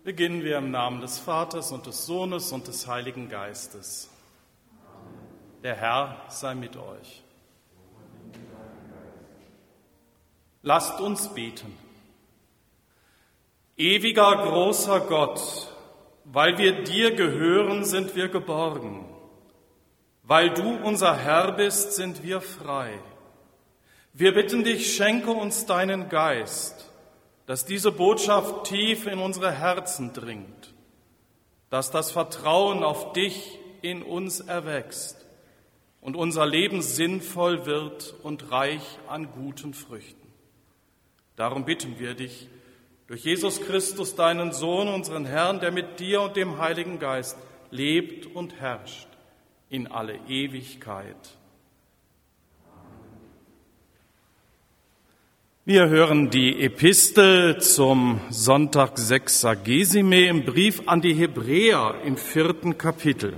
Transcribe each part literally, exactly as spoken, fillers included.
Beginnen wir im Namen des Vaters und des Sohnes und des Heiligen Geistes. Der Herr sei mit euch. Lasst uns beten. Ewiger, großer Gott, weil wir dir gehören, sind wir geborgen. Weil du unser Herr bist, sind wir frei. Wir bitten dich, schenke uns deinen Geist, dass diese Botschaft tief in unsere Herzen dringt, dass das Vertrauen auf dich in uns erwächst und unser Leben sinnvoll wird und reich an guten Früchten. Darum bitten wir dich, durch Jesus Christus, deinen Sohn, unseren Herrn, der mit dir und dem Heiligen Geist lebt und herrscht in alle Ewigkeit. Wir hören die Epistel zum Sonntag Sexagesime im Brief an die Hebräer im vierten Kapitel.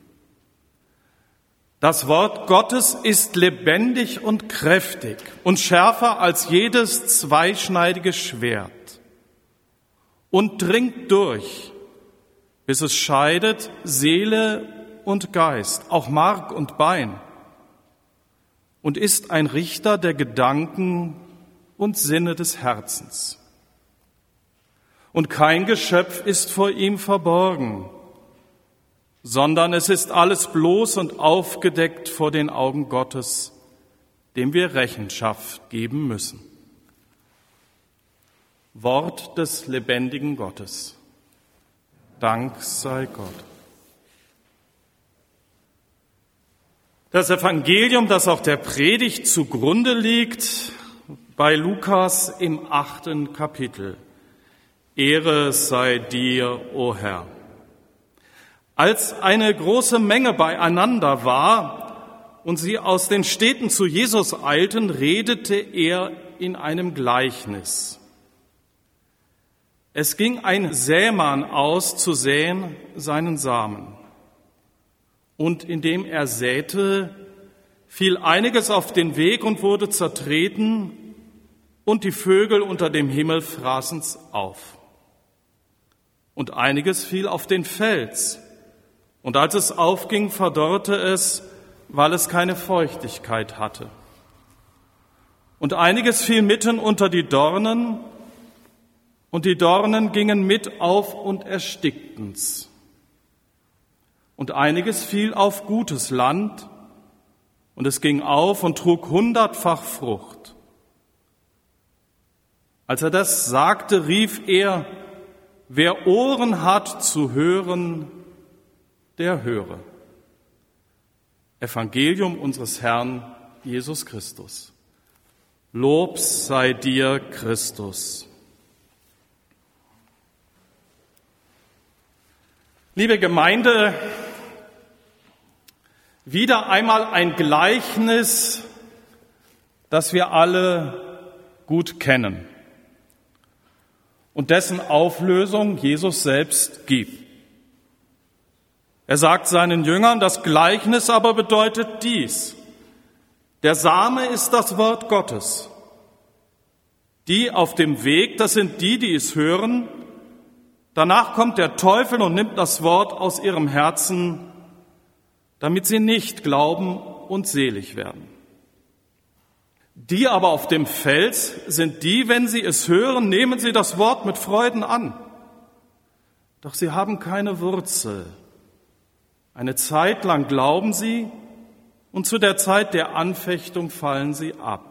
Das Wort Gottes ist lebendig und kräftig und schärfer als jedes zweischneidige Schwert und dringt durch, bis es scheidet Seele und Geist, auch Mark und Bein, und ist ein Richter der Gedanken und Sinne des Herzens. Und kein Geschöpf ist vor ihm verborgen, sondern es ist alles bloß und aufgedeckt vor den Augen Gottes, dem wir Rechenschaft geben müssen. Wort des lebendigen Gottes. Dank sei Gott. Das Evangelium, das auch der Predigt zugrunde liegt, bei Lukas im achten Kapitel. Ehre sei dir, o Herr. Als eine große Menge beieinander war und sie aus den Städten zu Jesus eilten, redete er in einem Gleichnis. Es ging ein Sämann aus zu säen seinen Samen. Und indem er säte, fiel einiges auf den Weg und wurde zertreten, und die Vögel unter dem Himmel fraßen's auf. Und einiges fiel auf den Fels, und als es aufging, verdorrte es, weil es keine Feuchtigkeit hatte. Und einiges fiel mitten unter die Dornen, und die Dornen gingen mit auf und erstickten's. Und einiges fiel auf gutes Land, und es ging auf und trug hundertfach Frucht. Als er das sagte, rief er, wer Ohren hat zu hören, der höre. Evangelium unseres Herrn Jesus Christus. Lob sei dir, Christus. Liebe Gemeinde, wieder einmal ein Gleichnis, das wir alle gut kennen und dessen Auflösung Jesus selbst gibt. Er sagt seinen Jüngern, das Gleichnis aber bedeutet dies: Der Same ist das Wort Gottes. Die auf dem Weg, das sind die, die es hören. Danach kommt der Teufel und nimmt das Wort aus ihrem Herzen, damit sie nicht glauben und selig werden. Die aber auf dem Fels sind die, wenn sie es hören, nehmen sie das Wort mit Freuden an. Doch sie haben keine Wurzel. Eine Zeit lang glauben sie, und zu der Zeit der Anfechtung fallen sie ab.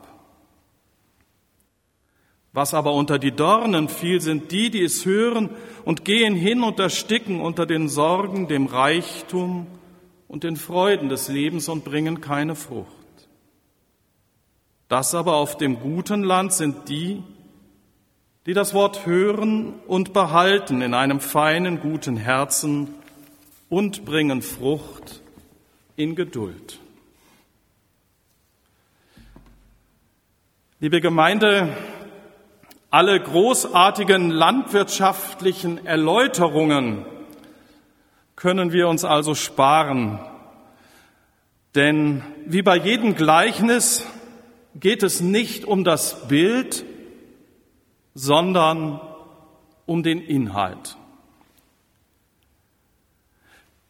Was aber unter die Dornen fiel, sind die, die es hören und gehen hin und ersticken unter den Sorgen, dem Reichtum und den Freuden des Lebens und bringen keine Frucht. Das aber auf dem guten Land sind die, die das Wort hören und behalten in einem feinen, guten Herzen und bringen Frucht in Geduld. Liebe Gemeinde, alle großartigen landwirtschaftlichen Erläuterungen können wir uns also sparen. Denn wie bei jedem Gleichnis geht es nicht um das Bild, sondern um den Inhalt.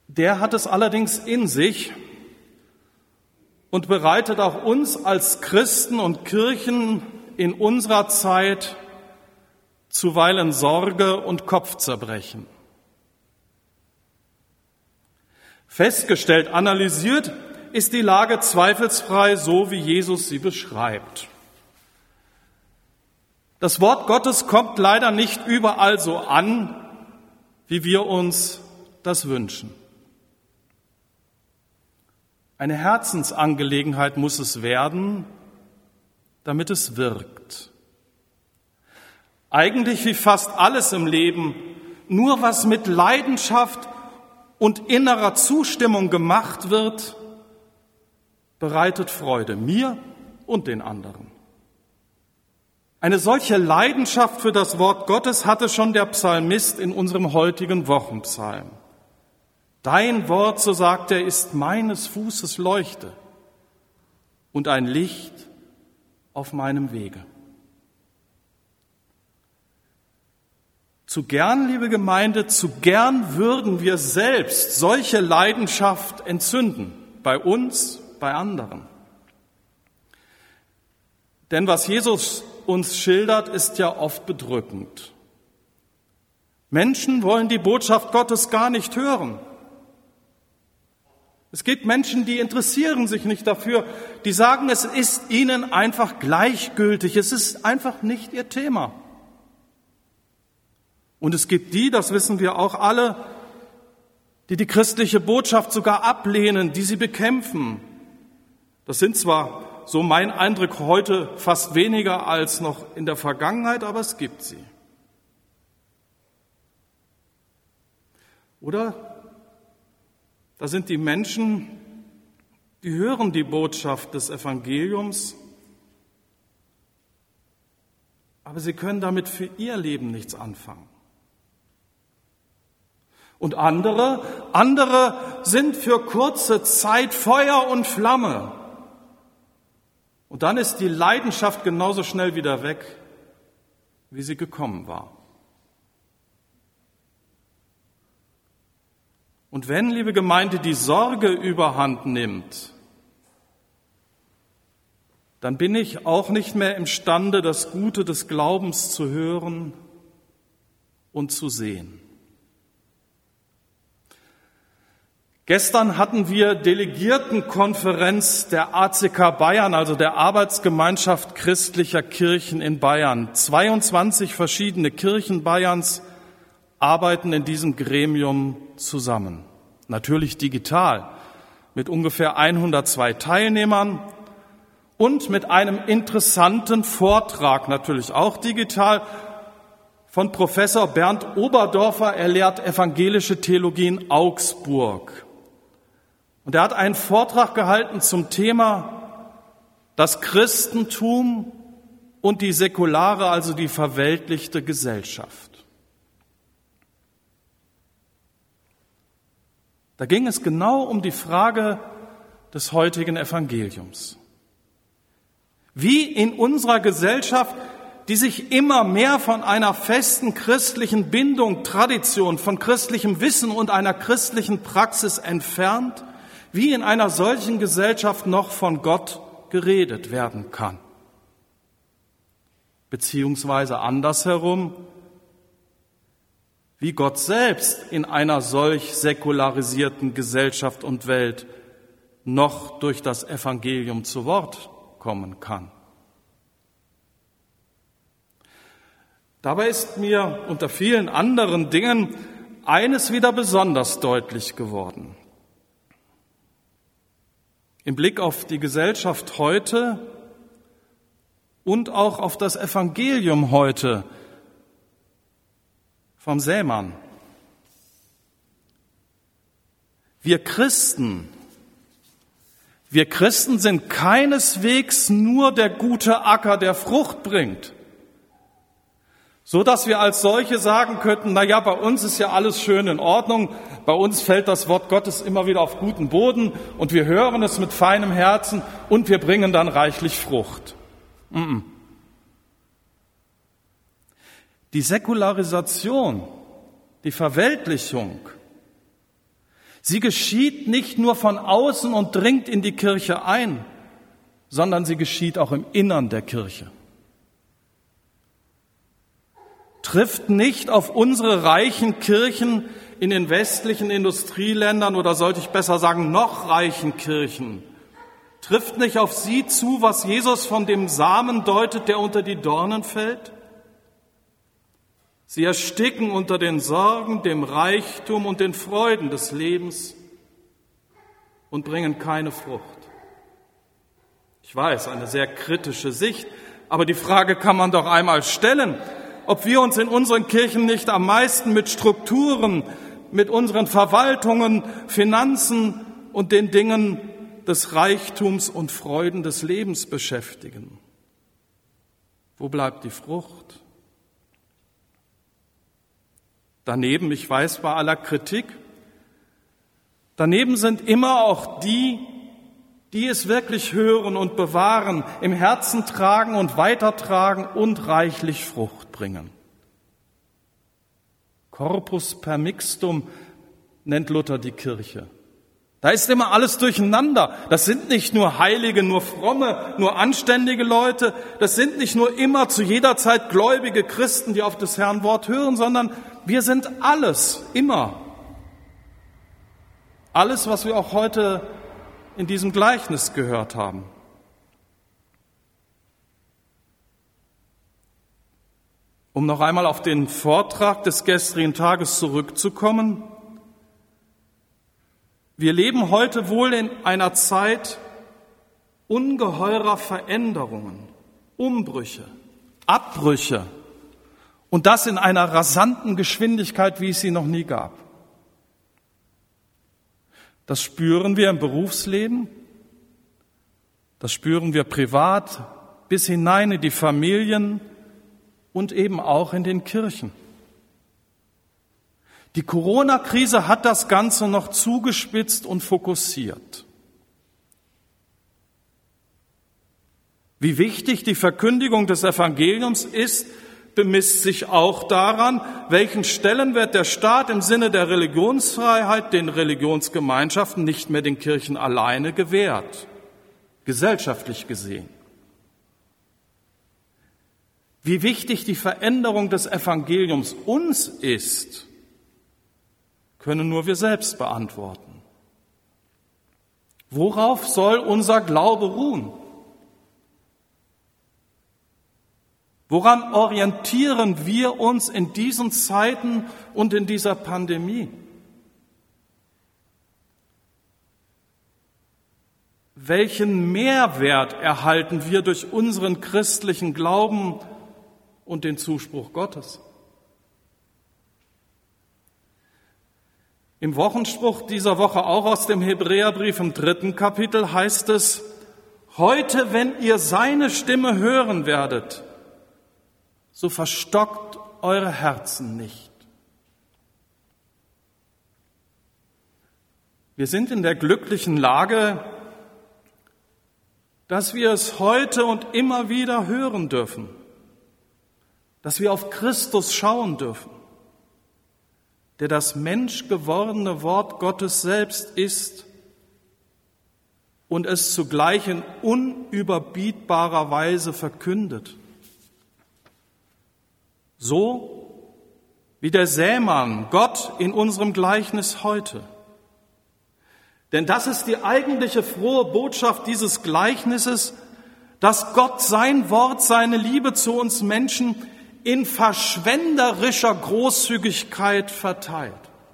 Der hat es allerdings in sich und bereitet auch uns als Christen und Kirchen in unserer Zeit zuweilen Sorge und Kopfzerbrechen. Festgestellt, analysiert ist die Lage zweifelsfrei so, wie Jesus sie beschreibt. Das Wort Gottes kommt leider nicht überall so an, wie wir uns das wünschen. Eine Herzensangelegenheit muss es werden, damit es wirkt. Eigentlich wie fast alles im Leben, nur was mit Leidenschaft und innerer Zustimmung gemacht wird, bereitet Freude mir und den anderen. Eine solche Leidenschaft für das Wort Gottes hatte schon der Psalmist in unserem heutigen Wochenpsalm. Dein Wort, so sagt er, ist meines Fußes Leuchte und ein Licht auf meinem Wege. Zu gern, liebe Gemeinde, zu gern würden wir selbst solche Leidenschaft entzünden, bei uns, bei anderen. Denn was Jesus uns schildert, ist ja oft bedrückend. Menschen wollen die Botschaft Gottes gar nicht hören. Es gibt Menschen, die interessieren sich nicht dafür, die sagen, es ist ihnen einfach gleichgültig, es ist einfach nicht ihr Thema. Und es gibt die, das wissen wir auch alle, die die christliche Botschaft sogar ablehnen, die sie bekämpfen. Das sind zwar, so mein Eindruck, heute fast weniger als noch in der Vergangenheit, aber es gibt sie. Oder da sind die Menschen, die hören die Botschaft des Evangeliums, aber sie können damit für ihr Leben nichts anfangen. Und andere, andere sind für kurze Zeit Feuer und Flamme. Und dann ist die Leidenschaft genauso schnell wieder weg, wie sie gekommen war. Und wenn, liebe Gemeinde, die Sorge überhand nimmt, dann bin ich auch nicht mehr imstande, das Gute des Glaubens zu hören und zu sehen. Gestern hatten wir Delegiertenkonferenz der A C K Bayern, also der Arbeitsgemeinschaft christlicher Kirchen in Bayern. zweiundzwanzig verschiedene Kirchen Bayerns arbeiten in diesem Gremium zusammen. Natürlich digital, mit ungefähr hundertzwei Teilnehmern und mit einem interessanten Vortrag, natürlich auch digital, von Professor Bernd Oberdorfer. Er lehrt evangelische Theologie in Augsburg. Und er hat einen Vortrag gehalten zum Thema das Christentum und die säkulare, also die verweltlichte Gesellschaft. Da ging es genau um die Frage des heutigen Evangeliums. Wie in unserer Gesellschaft, die sich immer mehr von einer festen christlichen Bindung, Tradition, von christlichem Wissen und einer christlichen Praxis entfernt, wie in einer solchen Gesellschaft noch von Gott geredet werden kann. Beziehungsweise andersherum, wie Gott selbst in einer solch säkularisierten Gesellschaft und Welt noch durch das Evangelium zu Wort kommen kann. Dabei ist mir unter vielen anderen Dingen eines wieder besonders deutlich geworden. Im Blick auf die Gesellschaft heute und auch auf das Evangelium heute vom Sämann. Wir Christen, wir Christen sind keineswegs nur der gute Acker, der Frucht bringt, so dass wir als solche sagen könnten, na ja, bei uns ist ja alles schön in Ordnung, bei uns fällt das Wort Gottes immer wieder auf guten Boden und wir hören es mit feinem Herzen und wir bringen dann reichlich Frucht. Mm-mm. Die Säkularisation, die Verweltlichung, Sie geschieht nicht nur von außen und dringt in die Kirche ein, sondern sie geschieht auch im Innern der Kirche. Trifft nicht auf unsere reichen Kirchen in den westlichen Industrieländern oder sollte ich besser sagen, noch reichen Kirchen, trifft nicht auf sie zu, was Jesus von dem Samen deutet, der unter die Dornen fällt? Sie ersticken unter den Sorgen, dem Reichtum und den Freuden des Lebens und bringen keine Frucht. Ich weiß, eine sehr kritische Sicht, aber die Frage kann man doch einmal stellen, ob wir uns in unseren Kirchen nicht am meisten mit Strukturen, mit unseren Verwaltungen, Finanzen und den Dingen des Reichtums und Freuden des Lebens beschäftigen. Wo bleibt die Frucht? Daneben, ich weiß bei aller Kritik, daneben sind immer auch die, die es wirklich hören und bewahren, im Herzen tragen und weitertragen und reichlich Frucht bringen. Corpus permixtum nennt Luther die Kirche. Da ist immer alles durcheinander. Das sind nicht nur Heilige, nur fromme, nur anständige Leute. Das sind nicht nur immer zu jeder Zeit gläubige Christen, die auf des Herrn Wort hören, sondern wir sind alles, immer. Alles, was wir auch heute in diesem Gleichnis gehört haben. Um noch einmal auf den Vortrag des gestrigen Tages zurückzukommen. Wir leben heute wohl in einer Zeit ungeheurer Veränderungen, Umbrüche, Abbrüche und das in einer rasanten Geschwindigkeit, wie es sie noch nie gab. Das spüren wir im Berufsleben, das spüren wir privat bis hinein in die Familien und eben auch in den Kirchen. Die Corona-Krise hat das Ganze noch zugespitzt und fokussiert. Wie wichtig die Verkündigung des Evangeliums ist, bemisst sich auch daran, welchen Stellenwert der Staat im Sinne der Religionsfreiheit den Religionsgemeinschaften, nicht mehr den Kirchen alleine, gewährt, gesellschaftlich gesehen. Wie wichtig die Veränderung des Evangeliums uns ist, können nur wir selbst beantworten. Worauf soll unser Glaube ruhen? Woran orientieren wir uns in diesen Zeiten und in dieser Pandemie? Welchen Mehrwert erhalten wir durch unseren christlichen Glauben und den Zuspruch Gottes? Im Wochenspruch dieser Woche, auch aus dem Hebräerbrief im dritten Kapitel, heißt es: Heute, wenn ihr seine Stimme hören werdet, so verstockt eure Herzen nicht. Wir sind in der glücklichen Lage, dass wir es heute und immer wieder hören dürfen, dass wir auf Christus schauen dürfen, der das menschgewordene Wort Gottes selbst ist und es zugleich in unüberbietbarer Weise verkündet. So wie der Sämann, Gott in unserem Gleichnis heute. Denn das ist die eigentliche frohe Botschaft dieses Gleichnisses, dass Gott sein Wort, seine Liebe zu uns Menschen in verschwenderischer Großzügigkeit verteilt.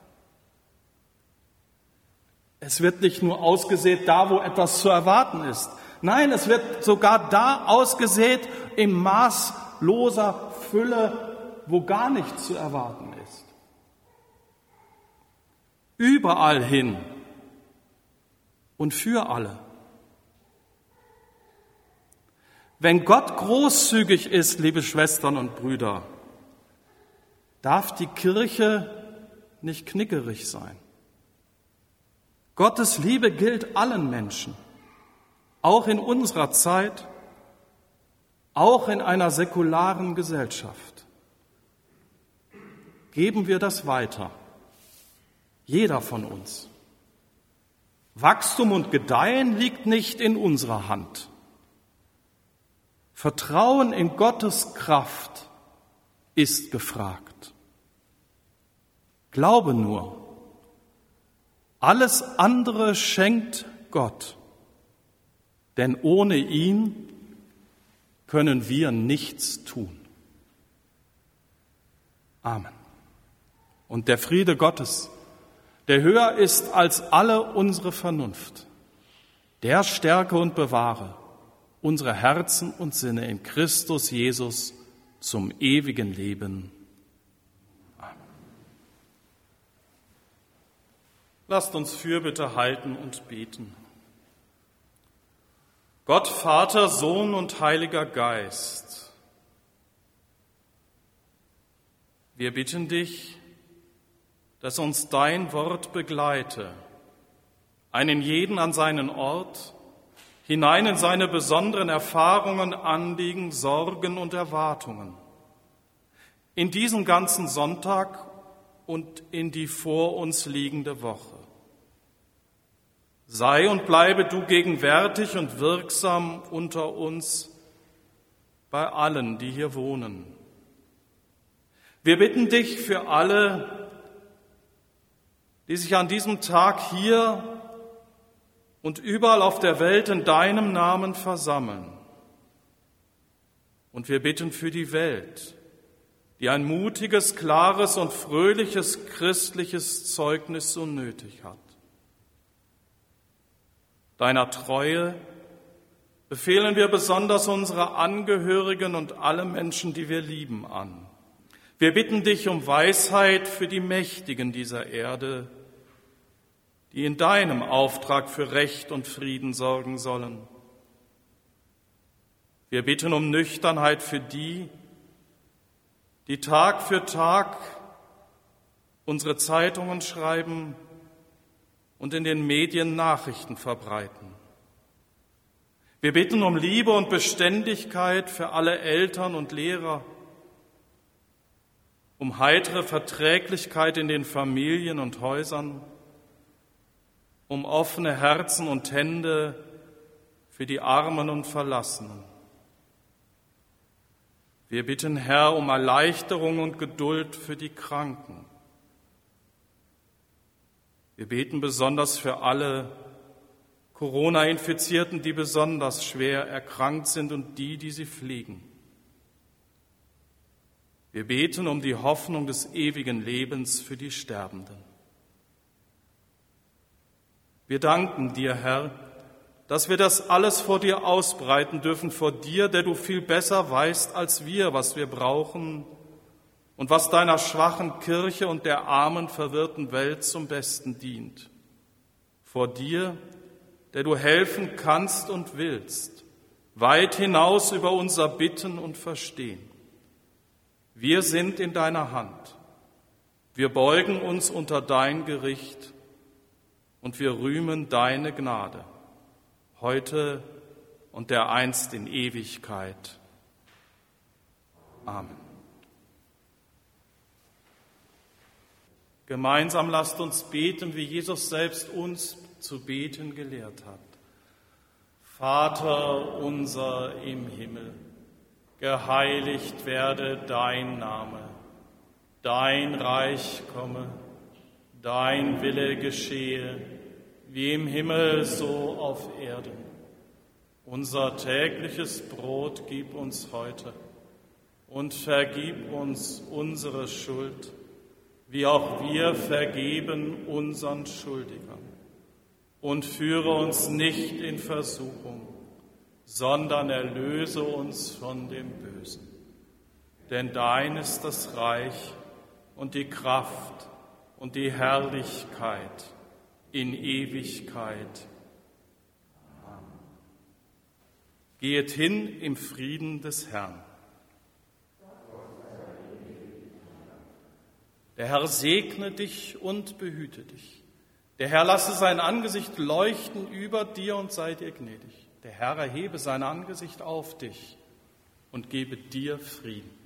Es wird nicht nur ausgesät da, wo etwas zu erwarten ist. Nein, es wird sogar da ausgesät in maßloser Fülle, wo gar nichts zu erwarten ist. Überall hin und für alle. Wenn Gott großzügig ist, liebe Schwestern und Brüder, darf die Kirche nicht knickerig sein. Gottes Liebe gilt allen Menschen, auch in unserer Zeit, auch in einer säkularen Gesellschaft. Geben wir das weiter, jeder von uns. Wachstum und Gedeihen liegt nicht in unserer Hand. Vertrauen in Gottes Kraft ist gefragt. Glaube nur, alles andere schenkt Gott, denn ohne ihn können wir nichts tun. Amen. Und der Friede Gottes, der höher ist als alle unsere Vernunft, der stärke und bewahre unsere Herzen und Sinne in Christus Jesus zum ewigen Leben. Amen. Lasst uns Fürbitte halten und beten. Gott, Vater, Sohn und Heiliger Geist, wir bitten dich, dass uns dein Wort begleite, einen jeden an seinen Ort, hinein in seine besonderen Erfahrungen, Anliegen, Sorgen und Erwartungen, in diesen ganzen Sonntag und in die vor uns liegende Woche. Sei und bleibe du gegenwärtig und wirksam unter uns, bei allen, die hier wohnen. Wir bitten dich für alle, die sich an diesem Tag hier und überall auf der Welt in deinem Namen versammeln. Und wir bitten für die Welt, die ein mutiges, klares und fröhliches christliches Zeugnis so nötig hat. Deiner Treue befehlen wir besonders unsere Angehörigen und alle Menschen, die wir lieben, an. Wir bitten dich um Weisheit für die Mächtigen dieser Erde, die in deinem Auftrag für Recht und Frieden sorgen sollen. Wir bitten um Nüchternheit für die, die Tag für Tag unsere Zeitungen schreiben und in den Medien Nachrichten verbreiten. Wir bitten um Liebe und Beständigkeit für alle Eltern und Lehrer, um heitere Verträglichkeit in den Familien und Häusern, um offene Herzen und Hände für die Armen und Verlassenen. Wir bitten, Herr, um Erleichterung und Geduld für die Kranken. Wir beten besonders für alle Corona-Infizierten, die besonders schwer erkrankt sind und die, die sie pflegen. Wir beten um die Hoffnung des ewigen Lebens für die Sterbenden. Wir danken dir, Herr, dass wir das alles vor dir ausbreiten dürfen, vor dir, der du viel besser weißt als wir, was wir brauchen und was deiner schwachen Kirche und der armen, verwirrten Welt zum Besten dient. Vor dir, der du helfen kannst und willst, weit hinaus über unser Bitten und Verstehen. Wir sind in deiner Hand. Wir beugen uns unter dein Gericht und wir rühmen deine Gnade, heute und dereinst in Ewigkeit. Amen. Gemeinsam lasst uns beten, wie Jesus selbst uns zu beten gelehrt hat. Vater unser im Himmel, geheiligt werde dein Name, dein Reich komme, dein Wille geschehe, wie im Himmel so auf Erden. Unser tägliches Brot gib uns heute und vergib uns unsere Schuld, wie auch wir vergeben unseren Schuldigern. Und führe uns nicht in Versuchung, sondern erlöse uns von dem Bösen. Denn dein ist das Reich und die Kraft und die Herrlichkeit in Ewigkeit. Amen. Gehet hin im Frieden des Herrn. Der Herr segne dich und behüte dich. Der Herr lasse sein Angesicht leuchten über dir und sei dir gnädig. Der Herr erhebe sein Angesicht auf dich und gebe dir Frieden.